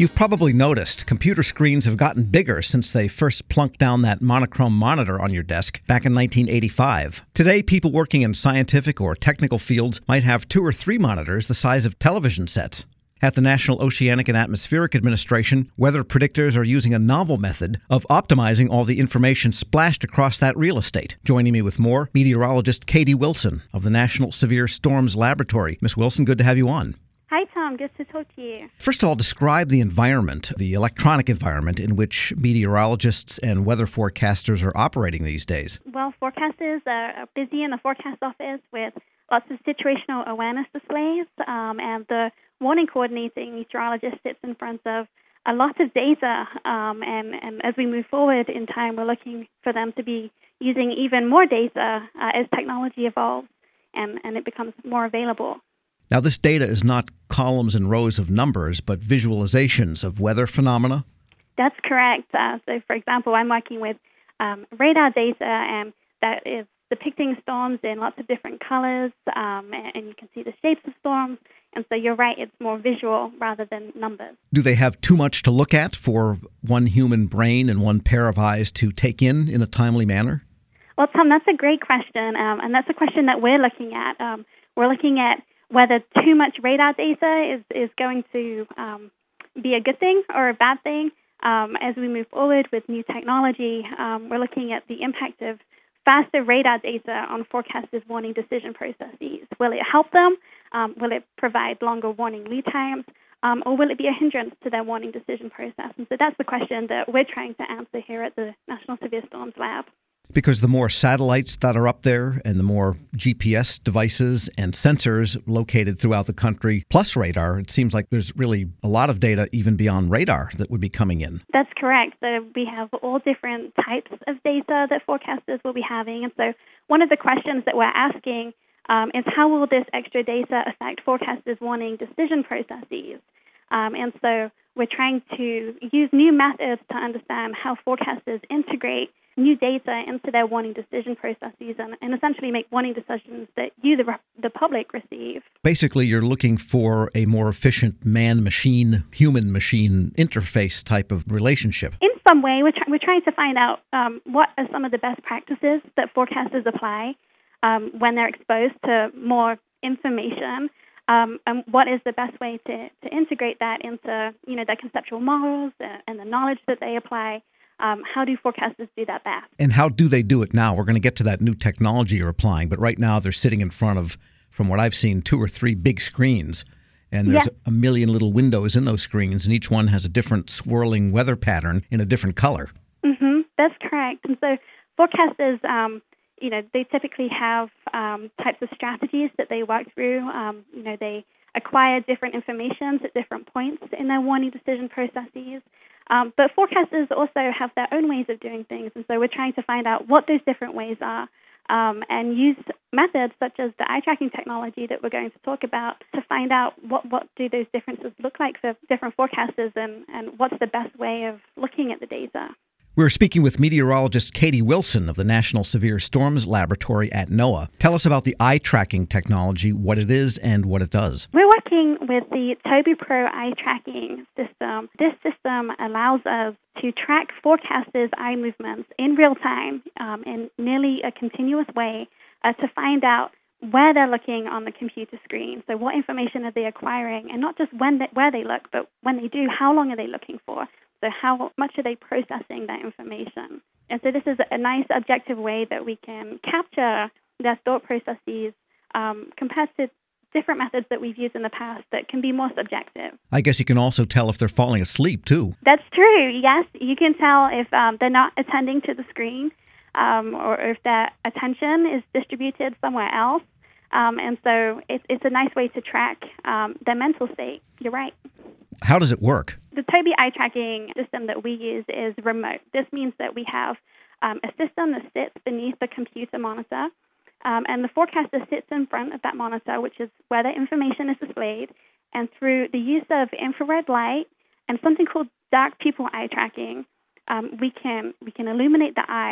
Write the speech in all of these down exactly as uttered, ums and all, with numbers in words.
You've probably noticed computer screens have gotten bigger since they first plunked down that monochrome monitor on your desk back in nineteen eighty-five. Today, people working in scientific or technical fields might have two or three monitors the size of television sets. At the National Oceanic and Atmospheric Administration, weather predictors are using a novel method of optimizing all the information splashed across that real estate. Joining me with more, meteorologist Katie Wilson of the National Severe Storms Laboratory. Miss Wilson, good to have you on. Hi, Tom. Good to talk to you. First of all, describe the environment, the electronic environment in which meteorologists and weather forecasters are operating these days. Well, forecasters are busy in the forecast office with lots of situational awareness displays, um, and the warning coordinating meteorologist sits in front of a lot of data, um, and, and as we move forward in time, we're looking for them to be using even more data uh, as technology evolves and, and it becomes more available. Now, this data is not columns and rows of numbers, but visualizations of weather phenomena? That's correct. Uh, so, for example, I'm working with um, radar data, and that is depicting storms in lots of different colors, um, and, and you can see the shapes of storms. And so you're right, it's more visual rather than numbers. Do they have too much to look at for one human brain and one pair of eyes to take in in a timely manner? Well, Tom, that's a great question, um, and that's a question that we're looking at. Um, we're looking at whether too much radar data is, is going to um, be a good thing or a bad thing. Um, as we move forward with new technology, um, we're looking at the impact of faster radar data on forecasters' warning decision processes. Will it help them? Um, will it provide longer warning lead times? Um, or will it be a hindrance to their warning decision process? And so that's the question that we're trying to answer here at the National Severe Storms Lab. Because the more satellites that are up there and the more G P S devices and sensors located throughout the country, plus radar, it seems like there's really a lot of data even beyond radar that would be coming in. That's correct. So we have all different types of data that forecasters will be having. And so one of the questions that we're asking um, is how will this extra data affect forecasters' warning decision processes? Um, and so we're trying to use new methods to understand how forecasters integrate new data into their warning decision processes and, and essentially make warning decisions that you, the, the public, receive. Basically, you're looking for a more efficient man-machine, human-machine interface type of relationship. In some way, we're, try- we're trying to find out um, what are some of the best practices that forecasters apply um, when they're exposed to more information, um, and what is the best way to, to integrate that into, you know, their conceptual models and the knowledge that they apply. Um, how do forecasters do that best? And how do they do it now? We're going to get to that new technology you're applying, but right now they're sitting in front of, from what I've seen, two or three big screens, and there's yes. a million little windows in those screens, and each one has a different swirling weather pattern in a different color. Mm-hmm. That's correct. And so forecasters, um, you know, they typically have um, types of strategies that they work through. Um, you know, they acquire different information at different points in their warning decision processes. Um, but forecasters also have their own ways of doing things, and so we're trying to find out what those different ways are um, and use methods such as the eye tracking technology that we're going to talk about to find out what, what do those differences look like for different forecasters and, and what's the best way of looking at the data. We're speaking with meteorologist Katie Wilson of the National Severe Storms Laboratory at NOAA. Tell us about the eye tracking technology, what it is and what it does. We're working with the Tobii Pro eye tracking system. This system allows us to track forecasters' eye movements in real time um, in nearly a continuous way uh, to find out where they're looking on the computer screen. So what information are they acquiring, and not just when they, where they look, but when they do, how long are they looking for? So how much are they processing that information? And so this is a nice objective way that we can capture their thought processes um, compared to different methods that we've used in the past that can be more subjective. I guess you can also tell if they're falling asleep, too. That's true, yes. You can tell if um, they're not attending to the screen um, or if their attention is distributed somewhere else. Um, and so it's, it's a nice way to track um, their mental state. You're right. How does it work? The Tobii eye tracking system that we use is remote. This means that we have um, a system that sits beneath the computer monitor, um, and the forecaster sits in front of that monitor, which is where the information is displayed. And through the use of infrared light and something called dark pupil eye tracking, um, we can we can illuminate the eye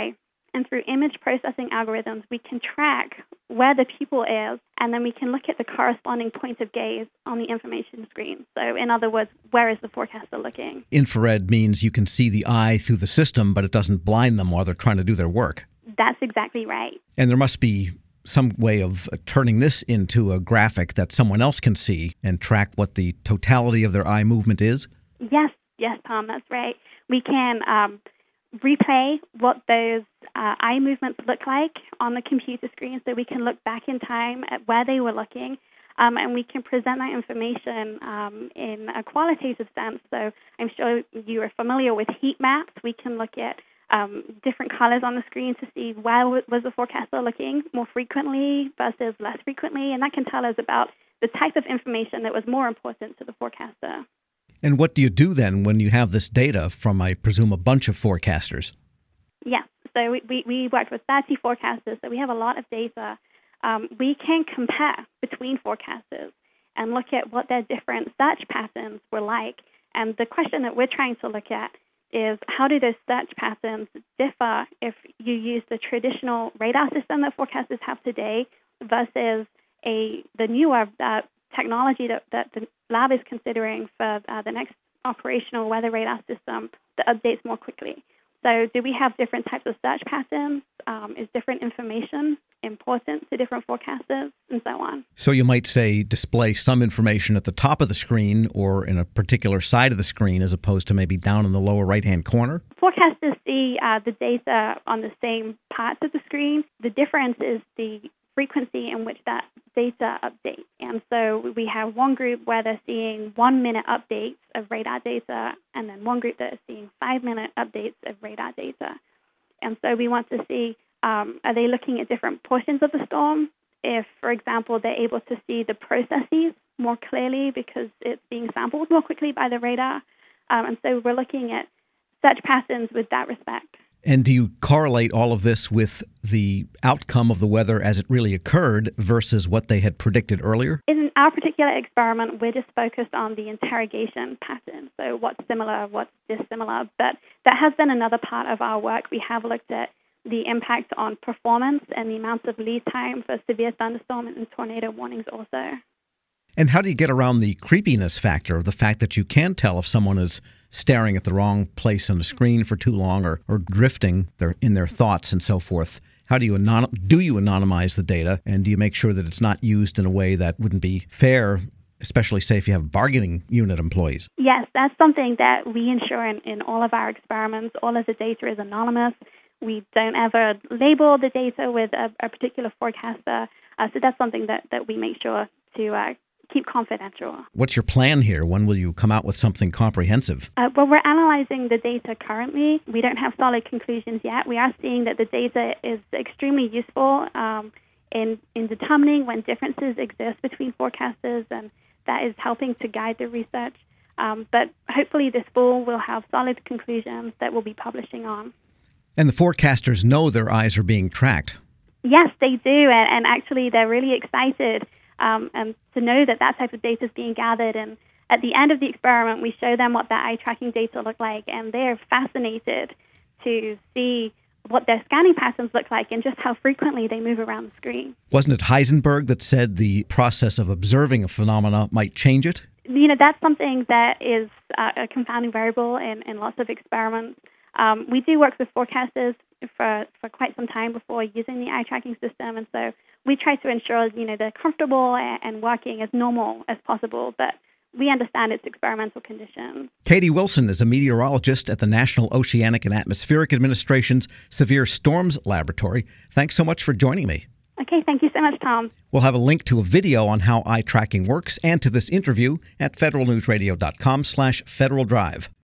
And through image processing algorithms, we can track where the pupil is, and then we can look at the corresponding point of gaze on the information screen. So in other words, where is the forecaster looking? Infrared means you can see the eye through the system, but it doesn't blind them while they're trying to do their work. That's exactly right. And there must be some way of turning this into a graphic that someone else can see and track what the totality of their eye movement is? Yes, yes, Tom, that's right. We can um, replay what those uh, eye movements look like on the computer screen, so we can look back in time at where they were looking, um, and we can present that information um, in a qualitative sense. So I'm sure you are familiar with heat maps. We can look at um, different colors on the screen to see where was the forecaster looking more frequently versus less frequently, and that can tell us about the type of information that was more important to the forecaster. And what do you do then when you have this data from, I presume, a bunch of forecasters? Yes. So we, we, we worked with thirty forecasters, so we have a lot of data. Um, we can compare between forecasters and look at what their different search patterns were like. And the question that we're trying to look at is, how do those search patterns differ if you use the traditional radar system that forecasters have today versus a the newer uh, technology that, that the lab is considering for uh, the next operational weather radar system that updates more quickly. So do we have different types of search patterns? Um, is different information important to different forecasters, and so on? So you might say display some information at the top of the screen or in a particular side of the screen as opposed to maybe down in the lower right-hand corner? Forecasters see uh, the data on the same parts of the screen. The difference is the frequency in which that data updates. And so we have one group where they're seeing one-minute updates of radar data, and then one group that is seeing five-minute updates of radar data. And so we want to see, um, are they looking at different portions of the storm? If, for example, they're able to see the processes more clearly because it's being sampled more quickly by the radar. Um, and so we're looking at search patterns with that respect. And do you correlate all of this with the outcome of the weather as it really occurred versus what they had predicted earlier? In our particular experiment, we're just focused on the interrogation pattern, so what's similar, what's dissimilar. But that has been another part of our work. We have looked at the impact on performance and the amount of lead time for severe thunderstorm and tornado warnings also. And how do you get around the creepiness factor, the fact that you can tell if someone is staring at the wrong place on the screen for too long or, or drifting their, in their thoughts and so forth? How do you anon- do you anonymize the data, and do you make sure that it's not used in a way that wouldn't be fair, especially, say, if you have bargaining unit employees? Yes, that's something that we ensure in, in all of our experiments. All of the data is anonymous. We don't ever label the data with a, a particular forecaster. Uh, so that's something that, that we make sure to uh, keep confidential. What's your plan here? When will you come out with something comprehensive? Uh, well, we're analyzing the data currently. We don't have solid conclusions yet. We are seeing that the data is extremely useful um, in, in determining when differences exist between forecasters, and that is helping to guide the research. Um, but hopefully this fall we'll have solid conclusions that we'll be publishing on. And the forecasters know their eyes are being tracked. Yes, they do, and, and actually they're really excited um, and to know that that type of data is being gathered. And at the end of the experiment, we show them what that eye tracking data look like, and they're fascinated to see what their scanning patterns look like and just how frequently they move around the screen. Wasn't it Heisenberg that said the process of observing a phenomena might change it? You know, that's something that is uh, a confounding variable in, in lots of experiments. Um, we do work with forecasters for, for quite some time before using the eye tracking system, and so we try to ensure, you know, they're comfortable and, and working as normal as possible, but we understand its experimental conditions. Katie Wilson is a meteorologist at the National Oceanic and Atmospheric Administration's Severe Storms Laboratory. Thanks so much for joining me. Okay, thank you so much, Tom. We'll have a link to a video on how eye tracking works and to this interview at federal news radio dot com slash Federal Drive.